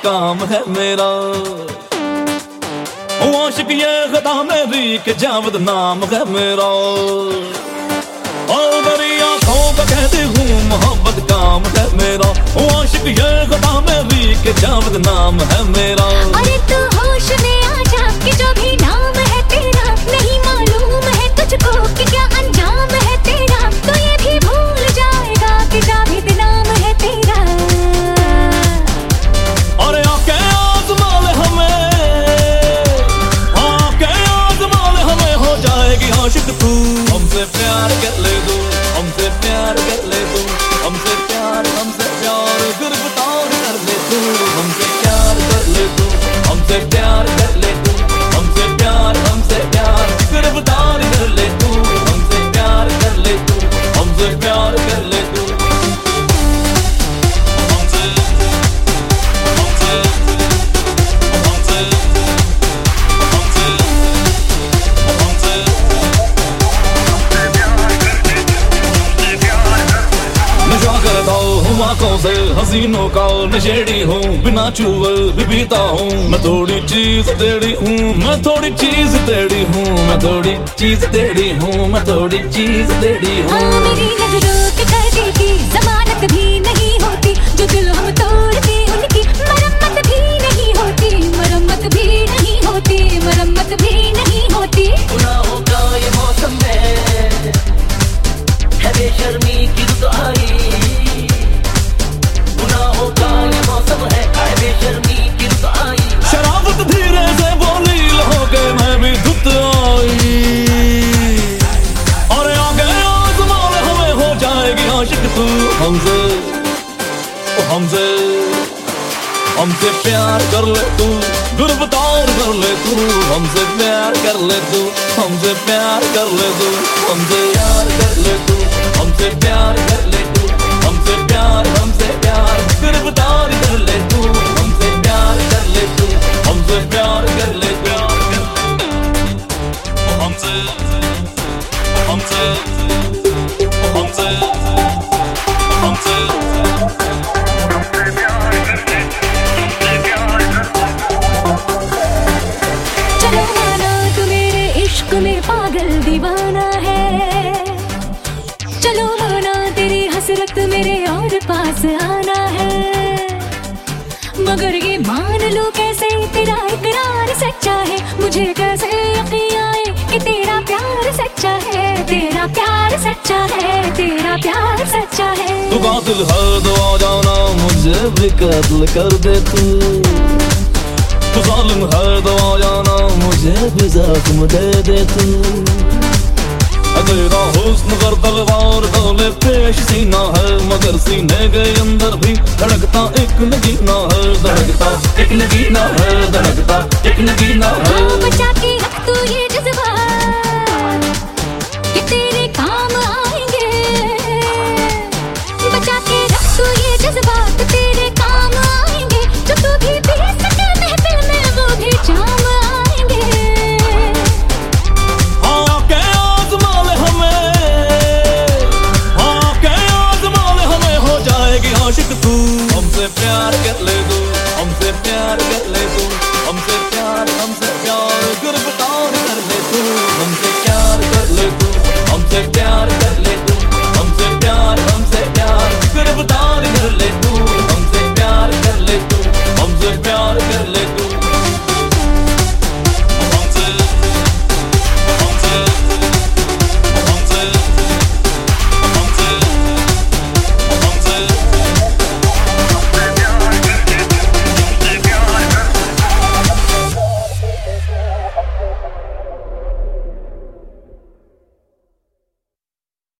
काम है मेरा। आशिक ये खता मेरी कि जावद नाम है मेरा। और मेरी आंखों का कहती हूँ मोहब्बत काम है मेरा। आशिक ये खता मेरी कि जावद नाम है मेरा। अरे तू होश में आ जा कि जो भी नाम है तेरा नहीं मालूम है तुझको कि क्या अंजाम है तेरा। तो ये भी भूल जाएगा कि जावेद नाम है तेरा। अरे आके आज़मा ले हमें, आके आज़मा ले हमें, हो जाएगी आशिक तू। हमसे प्यार कर ले तू, हमसे प्यार कर ले तू, हमसे प्यार गिरफ्तार कर ले तू। हमसे प्यार कर ले तू, हमसे प्यार कर ले तू, हमसे प्यार गिरफ्तार कर ले तू। हमसे प्यार कर ले तू, हमसे प्यार कर ले तू। आंखों से हसीनों का नशेड़ी हूँ, बिना चुवल भी पीता हूँ। मैं थोड़ी चीज तेरी हूँ, मैं थोड़ी चीज तेरी हूँ, मैं थोड़ी चीज तेरी हूँ, मैं थोड़ी चीज तेरी हूँ। मेरी नजरों के पर्दे की जमानत भी नहीं होती, जो दिल हम तोड़ते उनकी मरम्मत भी नहीं होती, मरम्मत भी नहीं होती, मरम्मत भी नहीं होती। गुनाहों का ये मौसम है बेशर्मी की रुत आई। गुनाहों का ये मौसम है बेशर्मी की रुत आई। शराबत धीरे से बोली हो के मैं भी धुत आई। और आगे आज़मा ले हमें, हो जाएगी आशिक तू। हमसे हमसे हमसे प्यार कर ले तू, गिरफ्तार कर ले तू। हमसे प्यार कर ले तू, हमसे प्यार कर ले तू, हमसे प्यार कर ले तू, हमसे प्यार कर ले तू, हमसे प्यार गिरफ्तार कर ले तू। हमसे प्यार कर ले तू, हमसे प्यार कर ले तू। हमसे हमसे हमसे हमसे चलो माना तू मेरे इश्क में पागल दीवाना है। चलो माना तेरी हसरत मेरे और पास आना है। मगर ये मान लो कैसे तेरा इकरार सच्चा है। मुझे कैसे यकीन आए कि तेरा प्यार सच्चा है, तेरा प्यार सच्चा है, तेरा प्यार सच्चा है। तू कातिल है तो आ जाना, मुझे भी कत्ल कर दे तू। तू जालिम है तो आ जाना, मुझे भी जख्म दे दे तू। तेरा हुस्न कर तलवार तोले पेश सीना है, मगर सीने के अंदर भी धड़कता एक नगीना है, धड़कता एक नगीना है, धड़कता एक नगीना है। बचा के रख तू ये जज्बात कि तेरे काम आएंगे। बचा के रख तू ये जज्बात तेरे काम आएंगे। जो तू भी पी सके महफिल में वो भी जाम आएंगे। आके आज़मा ले हमें, आके आज़मा ले हमें, हो जाएगी आशिक तू। हमसे प्यार कर ले तू, हमसे प्यार कर ले तू, हमसे प्यार गिरफ्तार कर ले तू। हमसे प्यार कर ले तू, हमसे प्यार कर